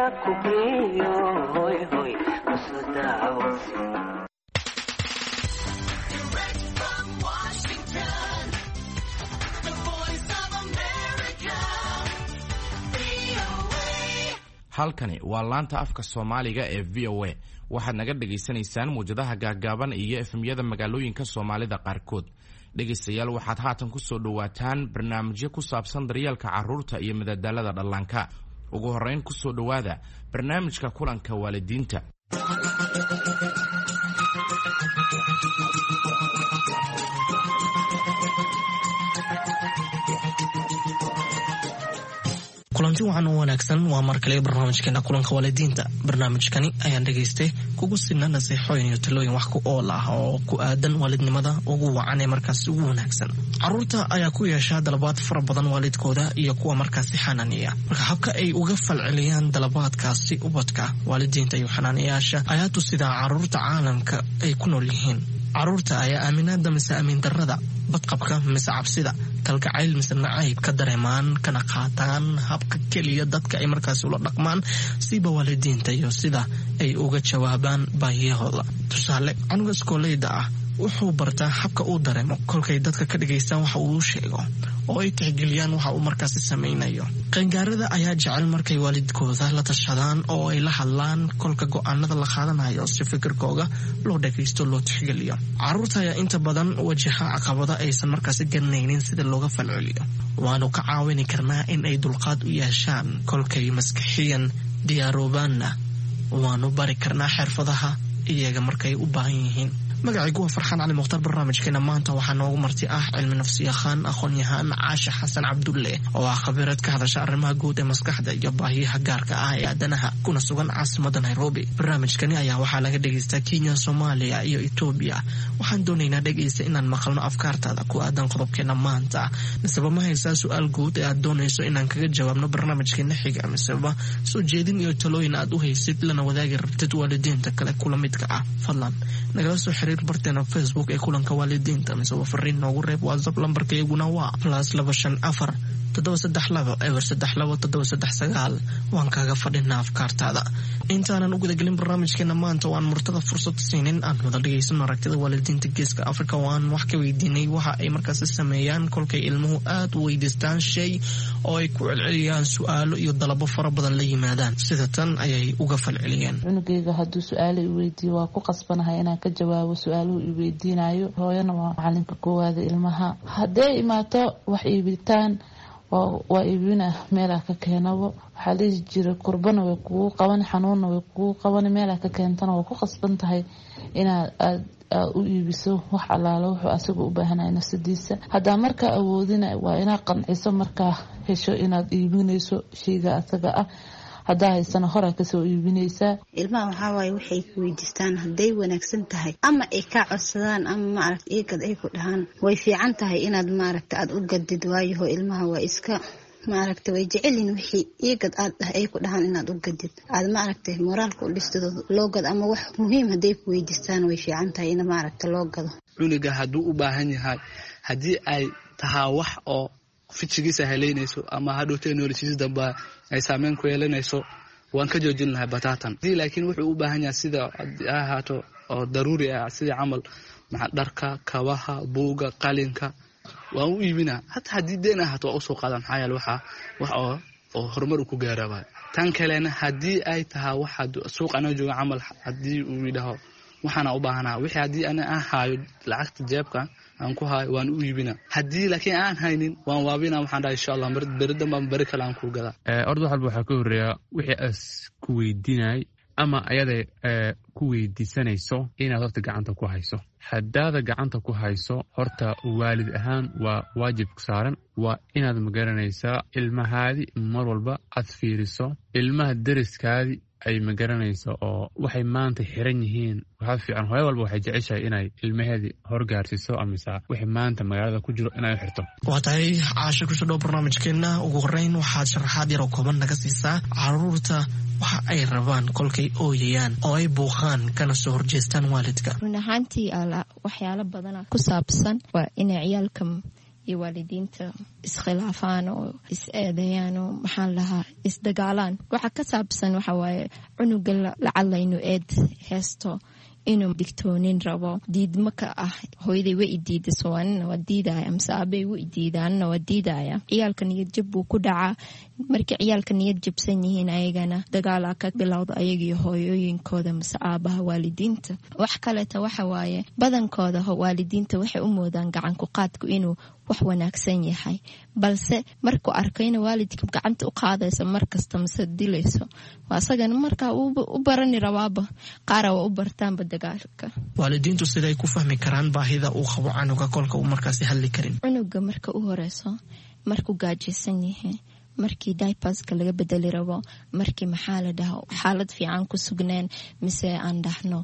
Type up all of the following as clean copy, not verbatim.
kubriyo hoy hoy usudawsi. halkani waa laanta afka Soomaaliga ee VOA. waxaad naga dhageysanaysaan muujadaha gaagaaban iyo efemyada magaalooyinka Soomaalida qaarkood. dhegeystayaal waxaad haatan ku soo dhawaataan barnaamijyo ku saabsan daryeelka carruurta iyo madadaalada dhallaanka. ugu horeyn ku soo dhawaada barnaamijka kulanka waalidiinta. kulanti waxaan u wanaagsan waa mar kale barnaamijkeena kulanka waalidiinta. barnaamijkani ayaan dhageystay kugu sinna nasiixooyin iyo talooyin wax ku ool ah oo ku aadan waalidnimada ugu wacan ee markaas ugu wanaagsan. carruurta ayaa ku yeesha dalabaad fara badan waalidkooda iyo kuwa markaasi xanaaniya. marka habka ay uga falceliyaan dalabaadkaasi ubadka waalidiinta iyo xanaaniyaasha ayaa tusida carruurta caalamka ay ku nool yihiin. carruurta ayaa aaminaada mise aamin darrada, badqabka mise cabsida, kalgacayl mise nacayb ka dareemaan kana qaataan habka keliya dadka ay markaasi ula dhaqmaan siba waalidiinta iyo sida ay uga jawaabaan baahiyahooda. tusaale, canuga iskooleyda ah wuxuu bartaa habka uu dareemo kolkay dadka ka dhigaystaan waxa uu sheego oo ay tixgeliyaan waxa uu markaasi samaynayo. qaangaarada ayaa jecel markay waalidkooda la tashadaan oo ay la hadlaan kolka go'aanada la qaadanayo si fikirkooga loo dhagaysto loo tixgeliyo. carruurta ayaa inta badan wajaha caqabada aysan markaasi garanaynin sida looga falceliyo. waanu ka caawini karnaa in ay dulqaad u yeeshaan kolkay maskaxiyan diyaaroobaanna waanu bari karnaa xirfadaha iyaga markay u baahan yihiin. magacaygu waa Farxaan Cali Mukhtaar. barnaamijkeena maanta waxaa noogu marti ah cilmi nafsiyaqaan aqoon-yahaan Caasha Xasan Cabdulle oo ah khabiirad ka hadasha arrimaha guud ee maskaxda iyo baahiyaha gaarka ah ee aadanaha kuna sugan caasimadda Nairobi. barnaamijkani ayaa waxaa laga dhageystaa Kenya, Soomaaliya iyo Itoobiya. waxaan doonaynaa dhegeysta inaan maqalno afkaartaada ku aadan qodobkeena maanta. miseba ma haysaa su-aal guud ee aad doonayso inaan kaga jawaabno barnaamijkeena xiga, miseba soo jeedin iyo talooyin aad u haysid lana wadaagi rabtid waalidiinta kale kula midka ah, fadlan nagala soo xiriir barteena Facebook ee kulanka waalidiinta, mise fariin noogu reeb WhatsApp. lambarkayguna waa +254 732 waan kaaga fadhinaa afkaartaada. intaanan u gudagelin barnaamijkeena maanta waan murtada fursad siinin aan wada dhageysano aragtida waalidiinta geeska Afrika. waan wax ka weydiinay waxa ay markaasi sameeyaan kolkay ilmuhu aad u weydiistaan shay oo ay ku celceliyaan su'aalo iyo dalabo fara badan la yimaadaan. sida tan ayay uga falceliyeen. cunugayga hadduu su'aalo i weydiiyo waa ku qasbanahay inaan ka jawaabo su'aaluhu i weydiinayo. hooyana waa macalinka koowaada ilmaha. hadday imaato wax iibitaan waa iibina meelaa ka keenabo. waxaa dhihi jira kurbana way kugu qaban, xanuunna way kugu qaban. meelaa ka keentana waa ku qasban tahay inaad aad u iibiso wax allaala wuxuu asaga u baahanaya nafsadiisa. haddaa markaa awoodina waa inaad qanciso markaa hesho inaad iibinayso shayga asaga ah. haddaa haysana horaa kasoo iibinaysaa. ilmaha waxaa waaye waxay ku weydiistaan hadday wanaagsan tahay ama ay kaa codsadaan ama maaragta iigad ay ku dhahaan way fiican tahay inaad maaragta aad u gadid. waayaho ilmaha waa iska maaragta way jecelin wixii iigad aad ay ku dhahaan inaad u gadid aad maaragta moraalka u dhistado loo gad ama wax muhiim hadday ku weydiistaan way fiican tahay in maaragta loo gado. cunuga hadduu u baahan yahay haddii ay tahaa wax oo fijigiisa heleynayso ama hadhowtay noloshiisa dambe ay saameyn ku yeelanayso waan ka joojin lahaa bataatan. laakiin wuxuu u baahan yahay sida ahaato oo daruuri ah sida camal dharka, kabaha, buuga, qalinka waan u iibinaa. hataa haddii deen ahaato waa usoo qaadan maxaa yeele wax oo horumar ku gaaraba. tan kalena haddii ay tahaa waxa suuq ana jooga camal haddii uu yidhaho waxaana u baahanaa wixii haddii ana aan haayo lacagta jeebka aan ku haayo waan u iibina. haddii laakiin aan haynin waan waabina. waxaan dhahay insha Allah beridan baan beri kale aan ku gadaa. ordo halba waxaa ka horeeya wixii as ku weydiinay ama ayada ku weydiisanayso inaad horta gacanta ku hayso. haddaada gacanta ku hayso horta waalid ahaan waa waajib saaran. waa inaad magaranaysaa ilmahaadi mar walba aad fiiriso. ilmaha deriskaadi ay magaranayso oo waxay maanta xiran yihiin. waxaa fiican hooyo walba waxay jeceshahay inay ilmaheedii horgaarsiiso amase wixii maanta magaalada ku jiro inay u xirto. waa tahay Caasha, kusoo dhow barnaamijkeena. ugu horeyn waxaad sharaxaad yar oo kooban naga siisaa carruurta waxa ay rabaan kolkay ooyayaan oo ay buuqaan kana soo horjeestaan waalidka. run ahaantii waxyaalo badan ku saabsan waa inay ciyaalka iyo waalidiinta iskhilaafaan oo is-eedayaan oo maxaan lahaa isdagaalaan. waxa ka saabsan waxa waaye cunuga lacala inuu eed heesto, inuu digtoonin rabo, diidma ka ah hooyaday way idiida sowanina waa diidaya, mise aabay way idiidaanina waa diidaya. ciyaalka niyad jab buu ku dhacaa. markii ciyaalka niyad jabsan yihiin ayagana dagaalaa ka bilowda ayagiyo hooyooyinkooda mise aabaha waalidiinta. wax kaleeta waxa waaye badankooda waalidiinta waxay u moodaan gacan ku qaadku inuu wax wanaagsan yahay, balse markuu arkayna waalidka gacanta u qaadaysa markasta mise dilayso, waa asagana markaa u barani rabaaba, qaara waa u bartaanba dagaalka. waalidiintu siday ku fahmi karaan baahida uu qabo canuga kolka uu markaasi hadli karin? cunuga marka u horeyso markuu gaajaysan yahay, markii diaperska laga bedeli rabo, markii maxaa la dhahaa xaalad fiican ku sugneen mise aan dhahno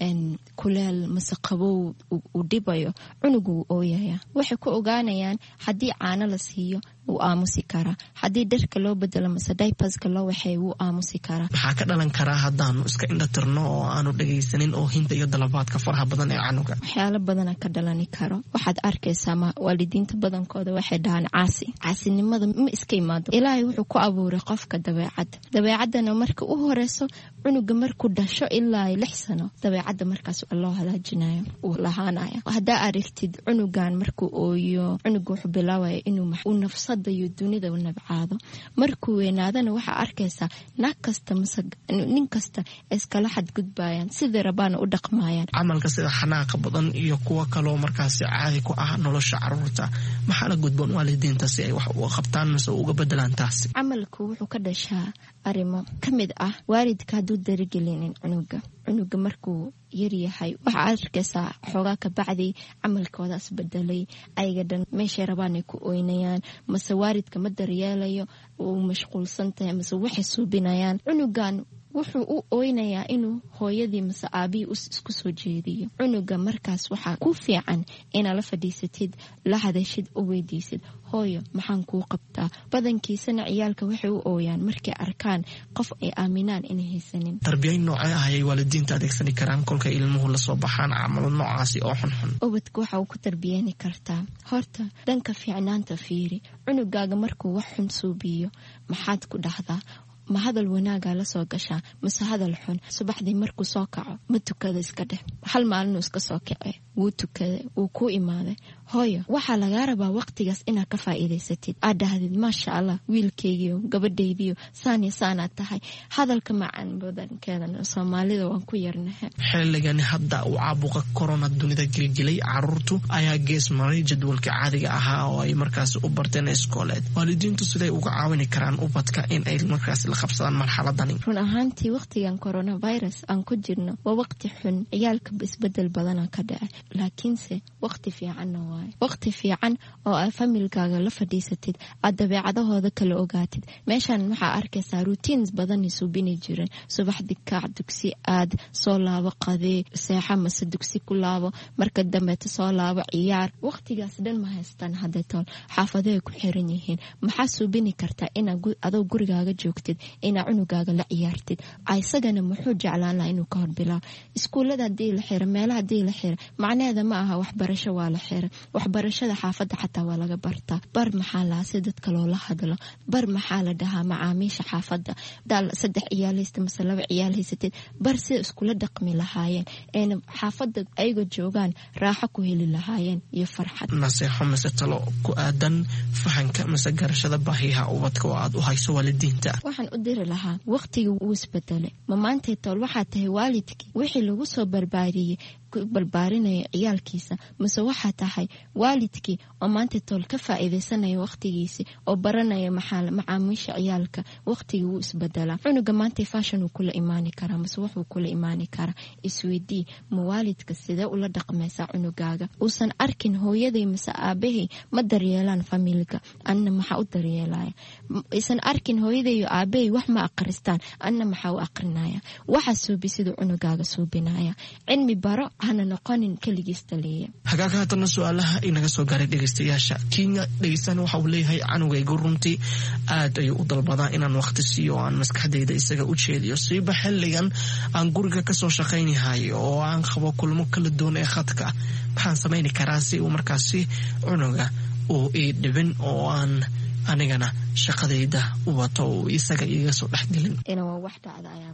kuleel mise qabow uu dhibayo, cunugu wuu ooyaya. waxay ku ogaanayaan haddii caano la siiyo wuu aamusi karaa, haddii dharka loo bedelo mise diaperska loo waxay wuu aamusi karaa. maxaa ka dhalan karaa haddaanu iska indhatirno oo aanu dhagaysanin oo hinta iyo dalabaadka faraha badan ee canuga? waxyaalo badana ka dhalani karo. waxaad arkaysaa waalidiinta badankooda waxay dhahaan caasinimada ma iska imaado. ilaahay wuxuu ku abuuray qofka dabeecadana marka u horeyso cunuga markuu dhasho ilaa 6 sano dabeecadda markaas loo hagaajinayo uu lahaanayo. haddaa aragtid cunugan markuu ooyo, cunuga wuxuu bilaabaya inuu nafsada iyo dunida u nabcaado. markuu weynaadana waxaa arkaysaa naag kasta mise nin kasta iskala xadgudbayaan, sidii rabaana u dhaqmayaan. camalka sida xanaaqa badan iyo kuwa kaloo markaasi caadi ku ah nolosha caruurta, maxaa la gudboon waalidiinta si ay wax uga qabtaan mise uga bedelaan taasi? camalku wuxuu ka dhashaa arrimo ka mid ah waalidka hadduu darigelinin cunuga markuu yaryahay, waxaa arkaysaa xoogaa ka bacdi camalkoodaas bedelay, ayaga dhan meeshay rabaan ay ku oynayaan, mase waalidka ma daryeelayo, uu mashquulsan tahay, mase waxay suubinayaan. cunugan wuxuu u oynayaa inuu hooyadii mise aabihii isku soo jeediyo. cunuga markaas waxaa ku fiican inaad la fadhiisatid, la hadashid, u weydiisid hooyo maxaan kuu qabtaa. badankiisana ciyaalka waxay u ooyaan markay arkaan qof ay aaminaan inay haysanin. tarbiyayn noocee ah ayay waalidiinta adeegsani karaan kolka ilmuhu lasoo baxaan camalo noocaasi oo xunxun? ubadka waxa uu ku tarbiyeyni kartaa horta dhanka fiicnaanta fiiri. cunugaaga markuu wax xun suubiyo maxaad ku dhahdaa? ma hadal wanaagaa la soo gashaa mise hadal xun? subaxdii markuu soo kaco ma tukada iska dheh, hal maalinuu iska soo kace wuu tukaday, wuu ku imaaday. hooyo waxaa lagaa rabaa waqtigaas inaad ka faa'iidaysatid, aad dhahdid maasha allah wiilkaygiio gabadhaydiio saan iyo saanaad tahay. hadalka macaan badankeedana soomaalida waan ku yarnahay. xilligani hadda uu caabuqa corona dunida gelgelay, caruurtu ayaa gees maray jadwalka caadiga ahaa oo ay markaasi u barteen iskooleed. waalidiintu siday uga caawini karaan ubadka in ay markaasi la qabsadaan marxaladani? run ahaantii waqtigan coronavirus aan ku jirno waa waqti xun, ciyaalka isbedel badana ka dhaca, laakiinse waqti fiicanna waaye. waqti fiican oo aad familkaaga la fadhiisatid, aad dabeecadahooda kala ogaatid. meeshan waxaa arkaysaa routines badan suubini jiren. subaxdii kaac, dugsi aad, soo laabo qadee, seexa mase dugsi ku laabo, marka dambeeta soo laabo ciyaar. waqtigaas dhan ma haystaan hadeetoon, xaafaday ku xiran yihiin. maxaa suubini kartaa inaad adoo gurigaaga joogtid inaa cunugaaga la ciyaartid? isagana muxuu jeclaan lahaa inuu ka horbilaabo? iskuullada hadii la xira, meelaha hadii la xira, macnaheeda ma aha waxbarasho waa la xira. waxbarashada xaafadda xataa waa laga bartaa. bar maxaa lahaa si dadka loola hadlo, bar maxaa la dhahaa macaamiisha xaafadda. daal 3 ciyaal haysta mise 2 ciyaal haysatid, bar sida iskula dhaqmi lahaayeen, eena xaafadda ayagoo joogaan raaxo ku heli lahaayeen iyo farxad. naseexo mise talo ku aadan fahanka mise garashada baahiyaha ubadka oo aad u hayso waalidiinta? waxaan u diri lahaa waqtigii wuu isbedelay. ma maantay tool waxaa tahay waalidkii wixii lagu soo barbaariyey barbaarinaya ciyaalkiisa, mise waxaa tahay waalidkii oo maanta tool ka faa'iidaysanaya waqtigiisa oo baranaya macaamiisha ciyaalka. waqtigii wuu isbedelaa. cunuga maanta fashion uu kula imaani karaa mise wuxuu kula imaani karaa. isweydii ma waalidka sidee ula dhaqmaysaa cunugaaga? uusan arkin hooyaday mise aabahay ma daryeelaan familka, anna maxaa u daryeelaya? isan arkin hooyaday iyo aabahay wax ma aqristaan, anna maxaa u aqrinaya? waxa suubi siduu cunugaaga suubinaya. cilmi baro, hana noqonin kaligiis taliya. hagaag haatana su-aalaha inaga soo gaaray dhegaystayaasha Kenya. dhegaystaan waxa uu leeyahay canugaygu runtii aad ayuu u dalbadaa inaan waqti siiyo oo aan maskaxdayda isaga u jeediyo, siiba xilligan aan guriga kasoo shaqaynahay oo aan qabo kulmo kala duwan ee khadka. maxaan samayni karaa si uu markaasi cunuga uu ii dhibin oo aan anigana shaqadayda u wato oo isaga iga soo dhexgelin. Waa wax dhacda ayaa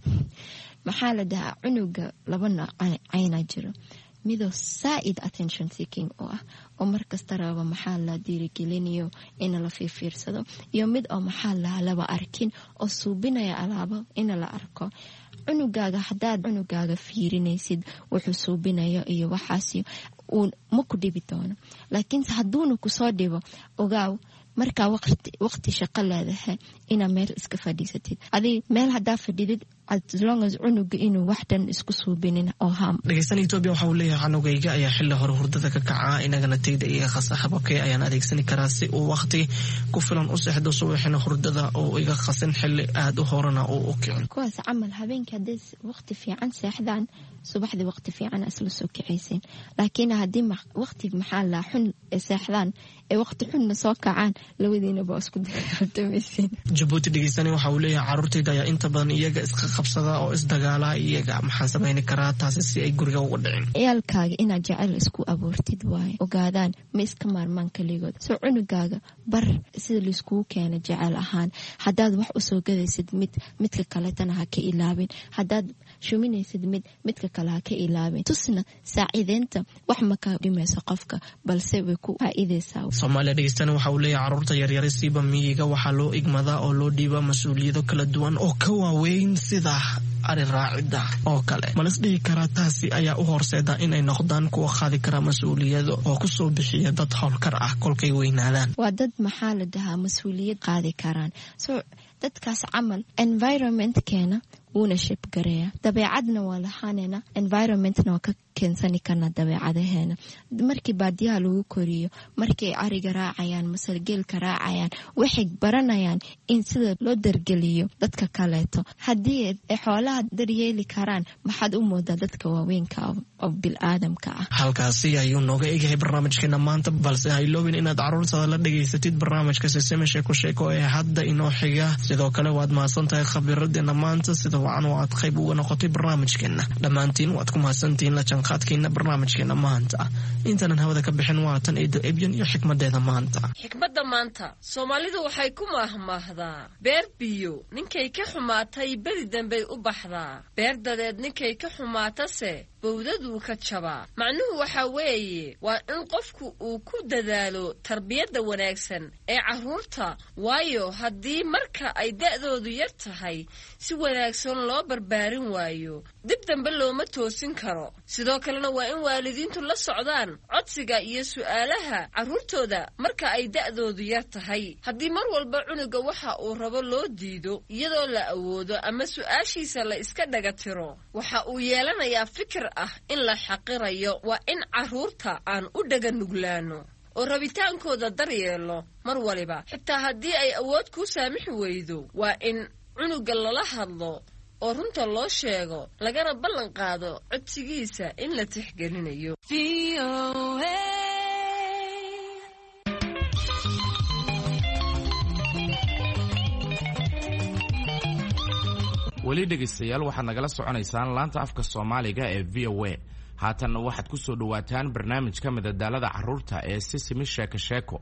maxaa la dhahaa cunuga laba nooc ayna jiro. midoo saaid attention seeking oo markasta raba maxaa la dhiirigelinayo in la fiirsado iyo mid oo maxaa laba arkin oo suubinaya alaabo in la arko. cunugaaga hadaad cunugaaga fiirinaysid wuxuu suubinayo iyo waxaasi uu ma ku dhibi doono, laakiin haduuna ku soo dhibo ogaaw marka waqti shaqo leedahay ina meel iska fadhiisatid. adi meel hadaa fadhidid as long as cunuga inuu waxdan isku suubinin oo ham. dhegeysan Ethiopia waxa uu leeyahay canugayga ayaa xilli hore hurdada ka kaca inagana tayda iga qasaxab okay ayaan adeegsan karaa si uu waqti ku filan u seexdo subaxina hurdada oo iga qasan xilli aad u horana oo kicin. kuwaas camal habeenkii hadii waqti fiican seexdaan subaxdii waqti fiican asla soo kicaysin, laakiin hadii waqti maxaa la xun seexdaan ee waqti xun soo kacaan labadiina ba isku dagaaltamaysin. Djibouti dhegeysan waxa uu leeyahay carruurtayda ayaa inta badan iyaga iska qabsada oo isdagaala iyaga maxaan sameyn karaa taasi si ay guriga uga dhicin. ciyaalkaaga inaad jacayl isku abuurtid waaye ogaadaan ma iska maarmaan kaligood. soo cunugaaga bar sida la isku keeno jacayl ahaan. hadaad wax u soo gadaysid midka kale tan ha ka ilaabin, hadaad shuminaysid midka kale ha ka ilaabin. tusna saaciideenta wax ma ka dhimayso qofka balse way ku faa'iideysaa. Soomaaliya dhegeysan waxa uu leeyahay carruurta yaryar siiba miyiga waxa loo igmadaa oo loo dhiibaa mas'uuliyado kala duwan oo ka waaweyn sida ari raacida oo kale. malas dhihi karaa taasi ayaa u horseeda inay noqdaan kuwa qaadi kara mas'uuliyado oo ku soo bixiya dad howlkar ah kolkay weynaadaan. waa dad maxaa la dhahaa mas'uuliyad qaadi karaan. soo dadkaas camal environment-keena wuuna shib gareeya. dabeecadna waa lahaanena environment-na waa ka keensani karna dabeecadaheena. markii baadiyaha lagu koriyo markay ariga raacayaan masalgeelka raacayaan waxay baranayaan in sida loo dargeliyo dadka kaleeto. haddii ay xoolaha daryeeli karaan maxaad u moodaa dadka waaweynka oo bil-aadamka ah. halkaasi ayuu nooga egahay barnaamijkeena maanta, balse ha iloobin inaad carruurtaada la dhegaysatid barnaamijka Siseme Sheeko Sheeko ee hadda inoo xiga. sidoo kale waad mahadsantahay khabiiradeena maanta sida wacan oo aad qayb uga noqotay barnaamijkeena. dhammaantiin waad ku mahadsantihiin la jaanqaadkeena barnaamijkeena maanta. intaanan hawada ka bixin waatan Eedo Ebyan iyo xikmadeeda maanta. xikmadda maanta Soomaalidu waxay ku mahmaahdaa beer biyo ninkay ka xumaatay bari dambay u baxdaa, beer dadeed ninkay ka xumaatase bowdadu ka jabaa. macnuhu waxa weeye waa in qofku uu ku dadaalo tarbiyadda wanaagsan ee carruurta, waayo haddii marka ay da'doodu yar tahay si wanaagsan loo barbaarin waayo dib dambe looma toosin karo. sidoo kalena waa in waalidiintu la socdaan codsiga iyo su'aalaha carruurtooda marka ay da'doodu yar tahay. haddii mar walba cunuga waxa uu rabo loo diido iyadoo la awoodo ama su'aashiisa la iska dhaga tiro, waxa uu yeelanayaa fikir ah in la xaqirayo. waa in carruurta aan u dhaga nuglaano oo rabitaankooda daryeelo mar waliba, xitaa haddii ay awood kuu saamixi weydo. waa in cunuga lala hadlo oo runta loo sheego lagana ballan qaado codsigiisa in la tixgelinayo. weli dhegaystayaal waxaad nagala soconaysaan laanta afka Soomaaliga ee VOA. haatanna waxaad ku soo dhawaataan barnaamijka madadaalada carruurta ee Siseme Sheeko Sheeko.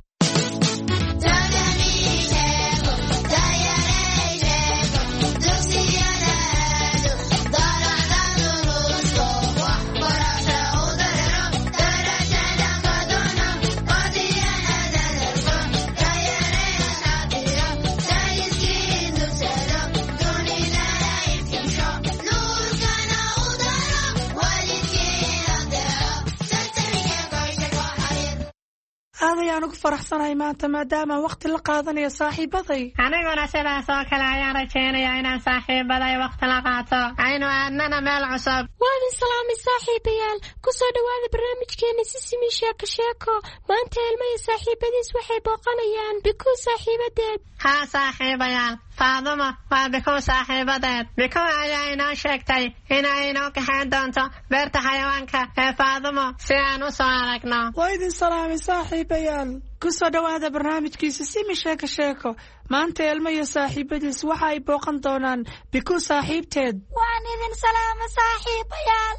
aadayaan ugu faraxsanahay maanta maadaama waqti la qaadanayo saaxiibaday. aniguna sidaas oo kale ayaan rajaynayaa inaan saaxiibaday waqti la qaato aynu aadnana meel cusub. waadin salaamay saaxiibayaal, ku soo dhawaada barnaamijkeena Siseme Sheeko Sheeko. maanta Elmo iyo saaxiibadiis waxay booqanayaan Bikuu saaxiibadeed. haa saaxiibayaal, Faadumo waa Bikuu saaxiibadeed. Bikuu ayaa inoo sheegtay inay inoo kaxayn doonto beerta xayawaanka ee Faadumo si aan u soo aragno. waadin salaamay saaxiibayaal, ku soo dhawaada barnaamijkii Siseme Sheeko Sheeko. maanta Elmo iyo saaxiibadiis waxa ay booqan doonaan Bikuu saaxiibteed. waan idin salaamo saaxiibayaal,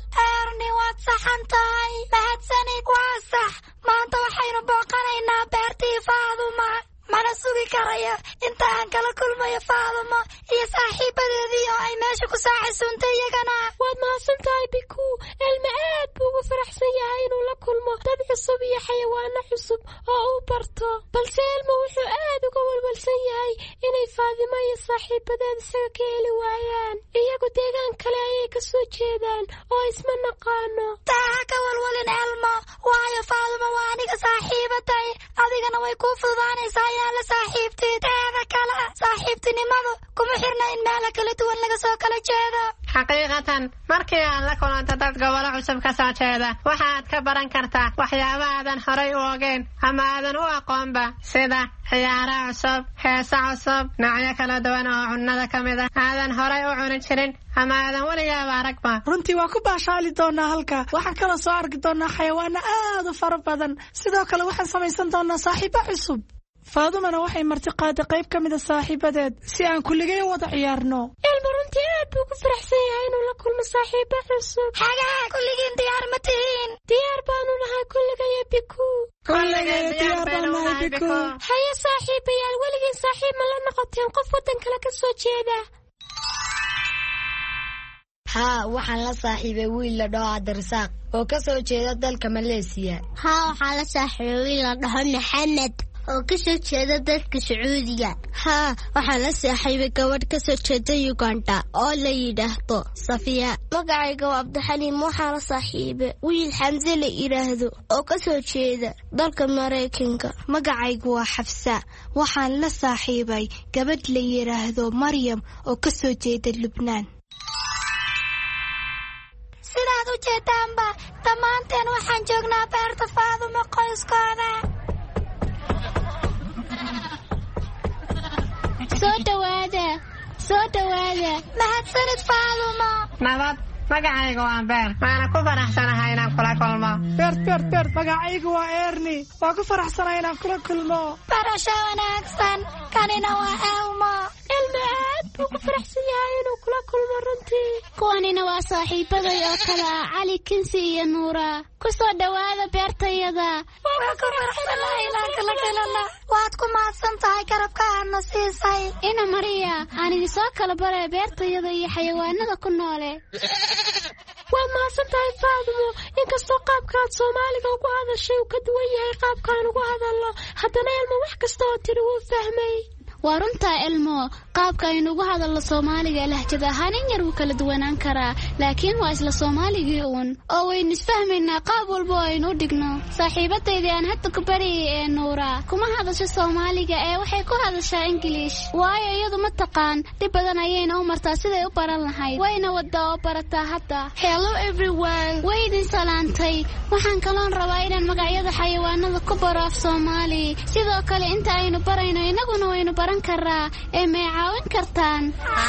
erni waad saxan tahay mahadsanid waa sax maanta waxaynu booqanaynaa beertii Faaduma mana sugi karaya inta aan kala kulmayo Faaduma iyo saaxiibadeedii oo ay meesha ku saaxisuuntay iyagana waad mahadsantahay biku ilma aad buu ugu faraxsan yahay inuu la kulmo dad cusub iyo xayawaano cusub oo uu barto balse ilma wuxuu aad uga walwalsan yahay inay Faaduma iyo saaxiibadeed isaga ka heli waayaan iyagu deegaan kale ayay ka soo jeedaan oo isma naqaano taa ka walwalin ilmo waayo Faaduma waa aniga saaxiibaday adigana way ku fududaanaysaa la saaxiibtid teeda kale saaxiibtinimadu kuma xirna in meel kala duwan laga soo kala jeedo xaqiiqatan markii aad la kulanto dad gobolo cusub ka soo jeeda waxaad ka baran kartaa waxyaabo aadan horay u ogeyn ama aadan u aqoonba sida ciyaaro cusub heesa cusub noocyo kala duwan oo cunnada ka mid ah aadan horay u cuni jirin ama aadan weligaaba aragba runtii waa ku baashaali doonaa halka waxaan kala soo arki doonaa xayawaano aad u fara badan sidoo kale waxaan samaysan doonaa saaxiibo cusub Faadumana waxay martiqaada qayb ka mid ah saaxiibadeed si aan kulligeen wada ciyaarno ilma runtii aad buu ku faraxsan yahay inuu la kulmo saaxiibo cusub xagaa kulligeen diyaar ma tihiin diyaar baanu nahay kulligeen biku kulligeen diyaar baanu nahay biku haya saaxiibayaal weligeen saaxiib ma la noqoteen qof wadan kale ka soo jeeda waxaan la saaxiibay wiil la dhaho Cabdirasaaq oo ka soo jeeda dalka Malaysia waxaan la saaxiibay wiil la dhaho Maxamed oo ka soo jeeda dalka Sacuudiga waxaan la saaxiibay gabadh ka soo jeeda Uganda oo la yiraahdo Safiya magacayga waa Cabdixaliim waxaan la saaxiibay wiil Xamse la yiraahdo oo ka soo jeeda dalka Mareykanka magacaygu waa Xafsa waxaan la saaxiibay gabadh la yiraahdo Maryam oo ka soo jeeda Lubnaan sidaad u jeedaanba dhammaanteen waxaan joognaa beerta Faaduma qoyskooda soo dhawaada mahadsanid Faaduma nabad magacaygu waa Beer waana ku faraxsanahay inaan kula kulmo beer magacaygu waa Erni waa ku faraxsanahay inaan kula kulmo barasho wanaagsan kanina waa Elmo ilma aad buu ku faraxsan yahay inuu kula kulmo runtii kuwanina waa saaxiibaday oo kale ah Cali Kinsi iyo Nuura ku soo dhawaada beertayada waa ku faraxsanahay inaan kala kulano waad ku mahadsan tahay garabka aadna siisay ina Mariya aan idin soo kala baray beertayada iyo xayawaanada ku noole waad mahadsan tahay Faaduma inkastoo qaabkaad Soomaaliga ugu hadashay uu ka duwan yahay qaabkaan ugu hadalno haddana ilma wax kasta oo tiri wuu fahmay waa runtaa ilmo qaabka aynu ugu hadalno Soomaaliga lahjad ahaan in yar wuu kala duwanaan karaa laakiin waa isla Soomaaligii uun oo waynu isfahmaynaa qaab walba oo aynu u dhigno saaxiibadeydii aan hadda ku bariyay ee Nuura kuma hadasho Soomaaliga ee waxay ku hadashaa English waayo iyadu ma taqaan dib badan ayayna u martaa siday u baran lahayd wayna wada oo barataa hadda hello everyone waydin salaantay waxaan kaloon rabaa inaan magacyada xayawaanada ku baro af Soomaali sidoo kale inta aynu barayno inaguna waynu karaa ee ma caawin kartaan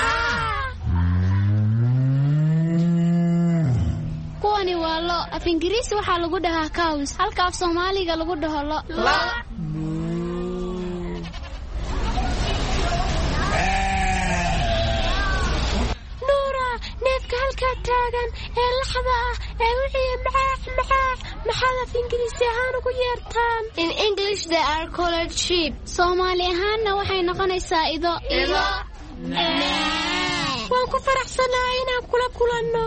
kuwani waa lo af Ingiriisi waxaa lagu dhahaa cows halka af Soomaaliga lagu dhaho lo Nuura neefka halkaa taagan ee laxda ah ee wixii maxaad af Ingiriisi ahaan ugu yeertaan in English they are called sheep Soomaali ahaanna waxay noqonaysaa ido waan ku faraxsanahay inaan kula kulanno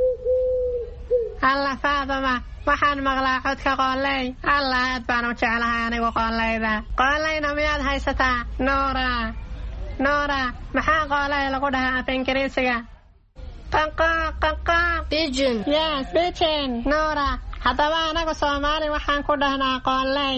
alla Faaduma waxaan maqlaa codka qooley alla aad baan u jeclahay anigu qooleyda qooleyna miyaad haysataa Nuura maxaa qooley lagu dhahaa af Ingiriisiga pigeon yes pigeon Nuura haddaba anagu Soomaali waxaan ku dhahnaa qooley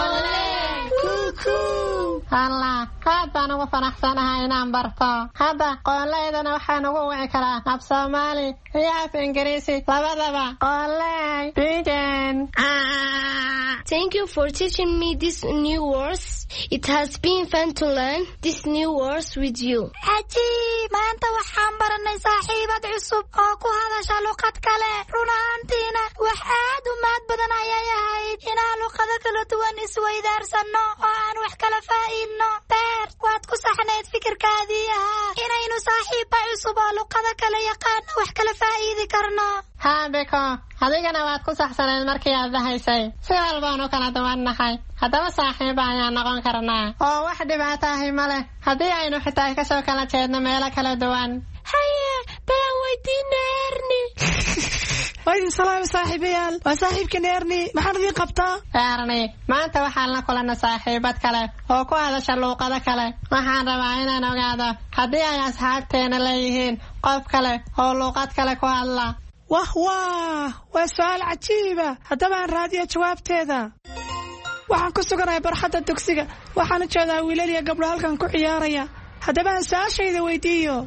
Allah aad baan ugu faraxsanahay inaan barto hadda qooleydana waxaan ugu wici karaa af Soomaali iyo af Ingiriisi labadaba qooley pigeon Thank you for teaching me these new words. It has been fun to learn these new words with you. Ajiib, maanta waxaan baranay saaxiibad cusub oo ku hadasha luqad kale. Run ahaantiina wax aad u mahad badan ayay ahayd inaan luqad luqado kala duwan isweydaarsanno oo aan wax kala faa'iidno. beer waad ku saxnayd fikirkaadii ahaa inaynu saaxiibba cusub oo luqado kala yaqaana wax kala faa'iidi karno. haa beko adigana waad ku saxsanayd markii aad dhahaysay si walbaanu kala duwannahay haddaba saaxiiba ayaan noqon karnaa oo wax dhibaato ahi ma leh haddii aynu xitaa kasoo kala jeedno meelo kala duwan. haye balaan weydiina erni. waa idin salaami saaxiibayaal, waa saaxiibkani erni. maxaan idiin qabtaa? erni maanta waxaan la kulanna saaxiibad kale oo ku hadasha luuqado kale. waxaan rabaa inaan ogaado haddii ay asxaabteena leeyihiin qof kale oo luuqad kale ku hadla. wah waa su-aal cajiiba. haddaba aan raadiyo jawaabteeda. waxaan ku suganahay barxadda dugsiga, waxaana jeedaa wiilal iyo gabdho halkan ku ciyaaraya. haddaba aan su-aashayda weydiiyo.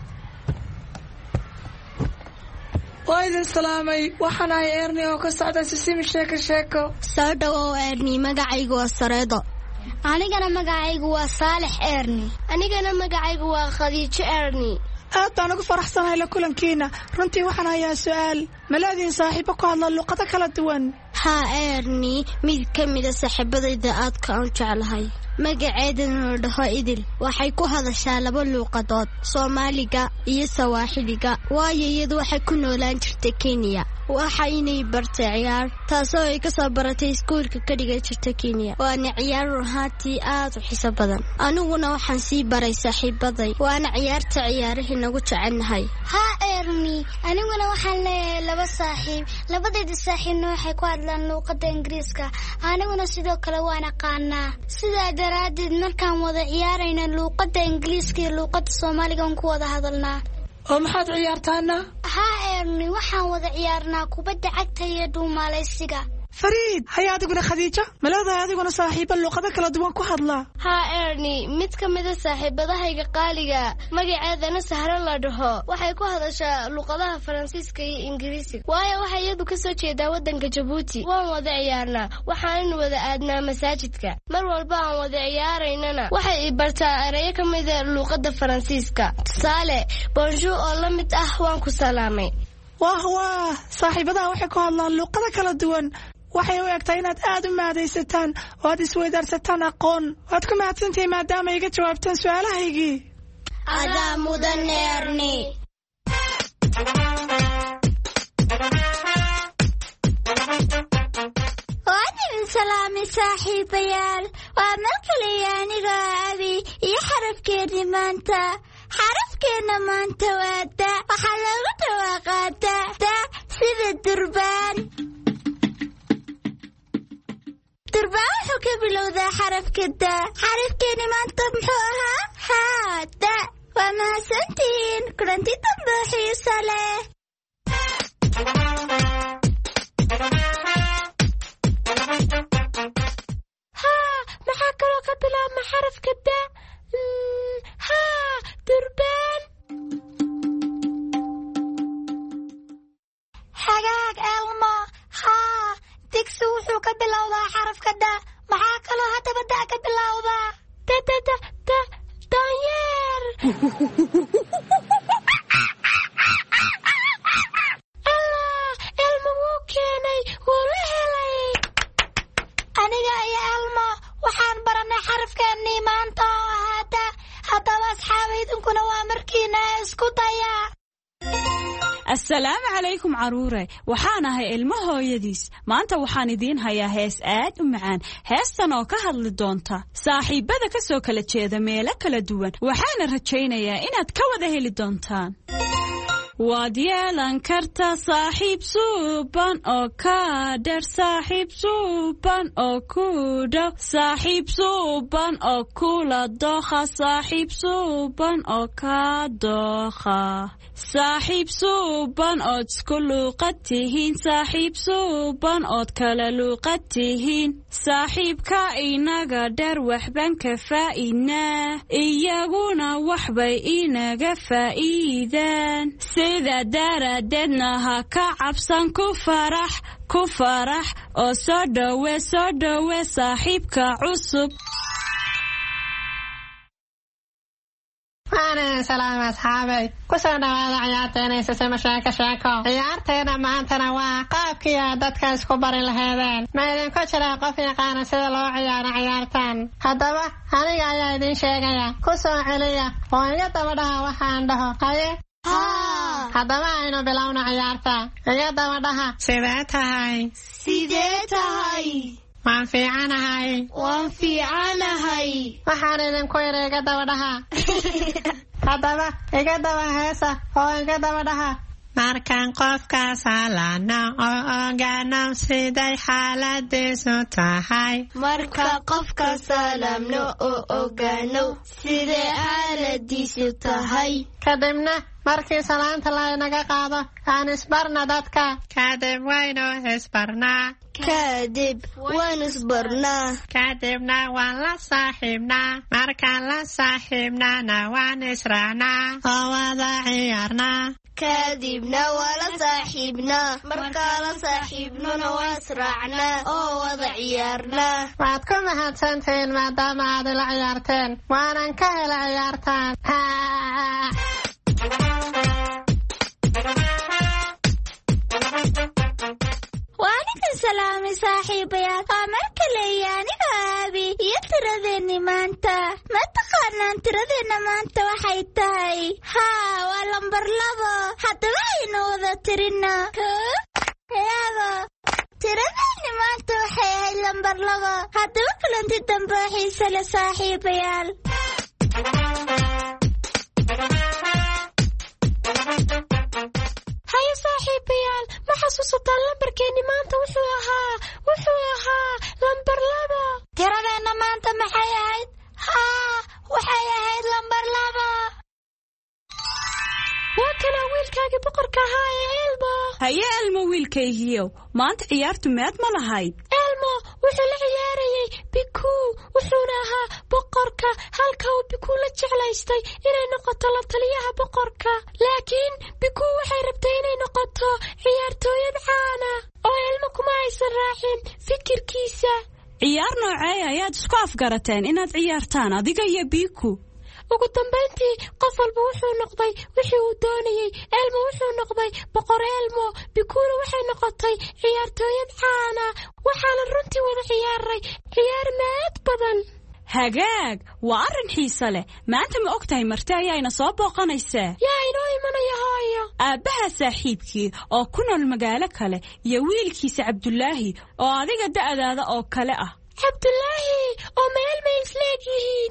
waa idin salaamay, waxaan ahay erni oo ka socda sisimi sheeko. soo dhawow erni, magacaygu waa Sareedo. anigana magacaygu waa Saalex erni. anigana magacaygu waa Khadiijo erni. aad baan ugu faraxsanahay la kulankiina. runtii waxaan hayaa su-aal, ma leediin saaxiibo ku hadla luqado kala duwan? haa erni, mid ka mida saaxiibadayda aadka aan jeclahay magaceedana la dhaho Idil waxay ku hadashaa 2 luuqadood, Soomaaliga iyo Sawaaxiliga. waayo iyadu waxay ku noolaan jirtay Kenya. waxaynay bartay ciyaar taasoo ay ka soo baratay iskuulka ka dhigay jirta Kenya. waana ciyaar runtii aad u xiiso badan. aniguna waxaan sii baray saaxiibaday, waana ciyaarihii nagu jecelnahay. haa erni, aniguna waxaan leeyahay 2 saaxiib. labadayda saaxiibna waxay ku hadlaan luuqada Ingiriiska, aniguna sidoo kale waan aqaanaa. sidaa daraadeed markaan wada ciyaarayna luuqada Ingiriiska iyo luuqada Soomaaliga aan ku wada hadalnaa. oo maxaad ciyaartaana? haa erni, waxaan wada ciyaarnaa kubadda cagta iyo dhuumaalaysiga. fariid, haya adiguna Khadiijo, ma leedahay adiguna saaxiibo luuqado kala duwan ku hadla? haa erni, mid ka mida saaxiibadahayga qaaliga magaceedana Sahro la dhaho waxay ku hadashaa luuqadaha Faransiiska iyo Ingiriisiga. waayo waxay iyadu ka soo jeedaa waddanka Jabuuti. waan wada ciyaarnaa, waxaanu wada aadnaa masaajidka. mar walba aan wada ciyaaraynana waxay i bartaa erayo ka mida luuqada Faransiiska. tusaale bonjour oo la mid ah waan ku salaamay. wah saaxiibadaha waxay ku hadlaan luuqado kala duwan. waxay u egtahay inaad aad u mahadaysataan oo aad isweydaarsataan aqoon. waad ku mahadsantihiin maadaama iga jawaabtaan su-aalahaygii. adaa mudan erni. waan idin salaamay saaxiibayaal, waa mar kale aniga Abi iyo xarafkeennii maanta. xarafkeenna maanta waa da. waxaa loogu dhawaaqaa da sida durbaan. durbaan wuxuu ka bilowdaa xarafka da. xarafkeeni maanta muxuu ahaa? haa da. waa mahadsantihiin, kulanti dambe xiiso leh. haa maxaa kaloo ka bilaabma xarafka da? haa durbaan. xagaag elmo. haa digsi wuxuu ka bilowdaa xarafka da. maxaa kaloo haddaba da ka bilowdaa? daanyeer. allah, elmo wuu keenay, wuu la helay. aniga iyo elmo waxaan baranay xarafkeennii maanta oo ahaa da. haddaba asxaabaydinkuna waa markiina isku daya. assalaamu calaykum caruure, waxaan ahay ilmo hooyadiis. maanta waxaan idiin hayaa hees aad u macaan. heestan oo ka hadli doonta saaxiibada ka soo kala jeeda meelo kala duwan, waxaana rajaynayaa inaad ka wada heli doontaan. waad yeelan kartaa saaxiib suuban oo ka dheer, saaxiib suuban oo ku dhow, saaxiib suuban oo kula dookha, saaxiib suuban oo ka dookha, saaxiib suuban ood isku luuqad tihiin, saaxiib suuban ood kala luuqad tihiin, saaxiibka inaga dheer waxbaan ka faa'iidnaa, iyaguna waxbay inaga faa'iidaan. sidaa daraaddeedna ha ka cabsan, ku farax oo soo dhowe saaxiibka cusub. أنا سلام أصحابي كسر هذا عيارتين سسمة شاكا شاكا عيارتين ما أنتنا واقف كيا دتك اسكبر الهذان ما إذا كشرا قفي قانا سيلو عيارتين هذا هني عيادين شاكا كسر عليا وإنك تبدأ وحانده هاي هذا ما إنه بلاونا عيارتا إنك تبدأ سيدتهاي waan fiicanahay waxaan idinku yiri iga daba dhaha haddaba iga daba heesa oo iga daba dhaha markaan qofka salaano oo ogaano siday xaaladiisu tahay marka qofka salaamno oo ogaano siday xaaladiisu tahay kadibna markii salaanta la inaga qaado aan isbarna dadka kadib waynu isbarnaa kadibna waan la saaxiibnaa markaan la saaxiibnaana waan israacnaa oo wada ciyaarnaa kadibna waa la saaxiibnaa markaan la saaxiibnona waan israacnaa oo wada ciyaarnaa waad ku mahadsantihiin maadaama aad ila ciyaarteen waanan ka hela ciyaartaan waanikan salaamay saaxiibayaal waa markale aniga aabi iyo tiradeeni maanta ma taqaanaan tiradeenna maanta waxay tahay waa lambar 2 haddaba aynu wada tirina tiradeeni maanta waxay ahayd lambar 2 haddaba kulanti dambe xiise leh saaxiibayaal haye saaxiibayaal ma xasuusataan lambarkeeni maanta wuxuu ahaa lambar 2 tiradeenna maanta maxay ahayd waxay ahayd lambar 2 waa kana wiilkaagii boqorka ahaa ee Elmo haye Elmo wiilkaygiiyow maanta ciyaartu meed ma lahayd Elmo wuxuu la ciyaarayay Biku wuxuuna ahaa boqorka halka uu Biku la jeclaystay inay noqoto la taliyaha boqorka laakiin Biku waxay rabtay inay noqoto ciyaartooyad caan ah oo Elmo kuma aysan raacin fikirkiisa ciyaar noocee ayaad isku afgarateen inaad ciyaartaan adiga iyo Biku ugu dambeyntii qof walba wuxuu noqday wixii uu doonayay Elmo wuxuu noqday boqor Elmo Bikuna waxay noqotay ciyaartooyad caan ah waxaana runtii wada ciyaaray ciyaar meed badan hagaag waa arrin xiiso leh maanta ma ogtahay marti ayayna soo booqanaysaa yaa inoo imanaya hooyo aabbaha saaxiibkii oo ku nool magaalo kale iyo wiilkiisa Cabdulaahi oo adiga da'daada oo kale ah Cabdulaahi oo meel ma isleegyihiin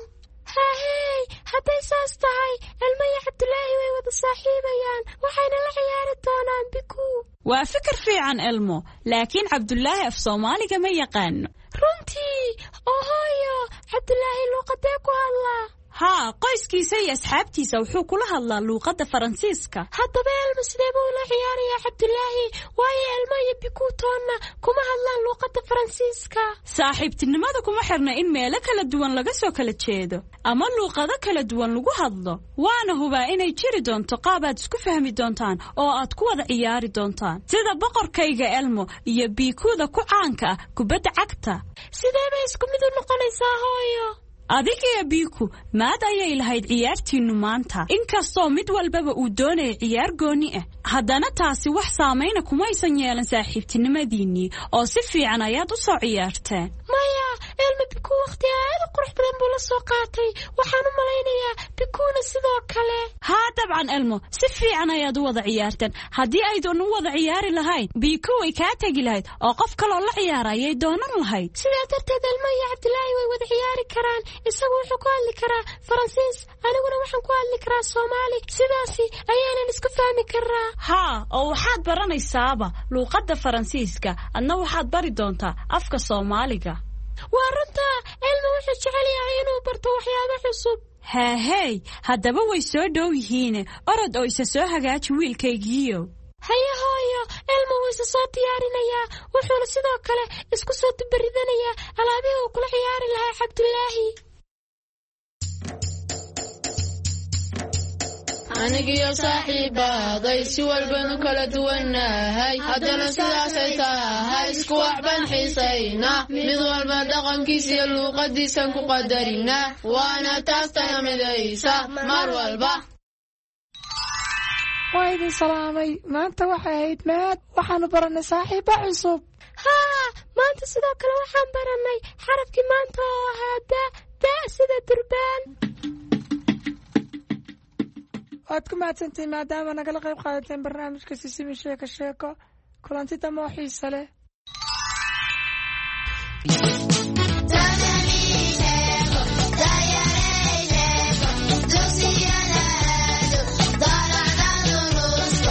هاي hadday saas tahay Elmo iyo Cabdulaahi way wada saaxiibayaan waxayna la ciyaari doonaan Biku waa fikir fiican Elmo laakiin Cabdulaahi af Soomaaliga ma yaqaano runtii hooyo Cabdulaahi luqadee ku hadlaa qoyskiisa iyo asxaabtiisa wuxuu kula hadlaa luqadda Faransiiska haddaba Elmo sidee buu la ciyaarayaa Cabdulaahi waayo Elmo iyo Biku toonna kuma hadlaan luqadda Faransiiska saaxiibtinimada kuma xirna in meelo kala duwan laga soo kala jeedo ama luqado kala duwan lagu hadlo waana hubaa inay jiri doonto qaab aad isku fahmi doontaan oo aad ku wada ciyaari doontaan sida boqorkayga Elmo iyo Bikuda ku caanka ah kubadda cagta sidee bay isku mid u noqonaysaa hooyo adiga iyo Biku maad ayay lahayd ciyaartiinu maanta inkastoo mid walbaba uu doonay ciyaar gooni ah haddana taasi wax saameyn kuma aysan yeelan saaxiibtinimadiinii oo si fiican ayaad u soo ciyaarteen maya Elmo Biku waqti aad u qurux badan buu la soo qaatay waxaan u malaynayaa Bikuna sidoo kale dabcan Elmo si fiican ayaad u wada ciyaarteen haddii aydan u wada ciyaari lahayn Biku way kaa tagi lahayd oo qof kaloo la ciyaarayay doonan lahayd sidaa darteed Elmo iyo Cabdulaahi way wada ciyaari karaan isagu wuxuu ku hadli karaa Faransiis aniguna waxaan ku hadli karaa Soomaali sidaasi ayaanan isku fahmi karaa oo waxaad baranaysaaba luqadda Faransiiska adna waxaad bari doontaa afka Soomaaliga waa runta Elmo wuxuu jecel yahay inuu barto waxyaabo cusub haddaba way soo dhow yihiin orod oo isa soo hagaaji wiilkaygiiyo haye hooyo Elmo wuu isa soo diyaarinayaa wuxuuna sidoo kale isku soo dubaridanayaa alaabihii uu kula ciyaari lahaa Cabdulaahi anigiyo saaxiibaaday si walbanu kala duwannahay haddana sidaasay tahay isku waxbaan xiisaynaa mid walba dhaqankiisa iyo luuqadiisan ku qadarinaa waana taastana midaysa mar walba. waa idin salaamay maanta waxay ahayd maad waxaanu baranay saaxiibo cusub. haa maanta sidoo kale waxaan baranay xarafkii maanta oo ahaa da sida durbaan. waad ku mahadsantihiin maadaama nagala qayb qaadateen barnaamijka Sisimi sheeko kulanti damo xiiso leh.